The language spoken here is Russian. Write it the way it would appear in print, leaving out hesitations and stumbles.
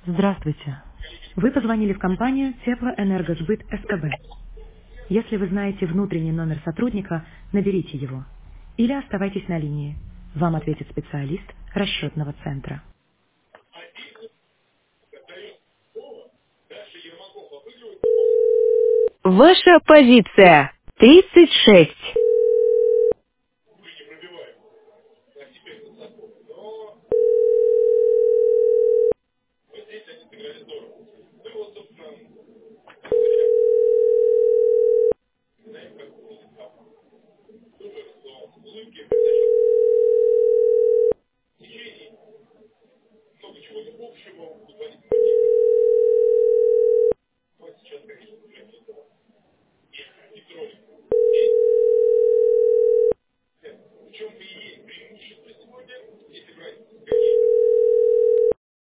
Здравствуйте. Вы позвонили в компанию Теплоэнергосбыт СКБ. Если вы знаете внутренний номер сотрудника, наберите его. Или оставайтесь на линии. Вам ответит специалист расчетного центра. Ваша позиция 36.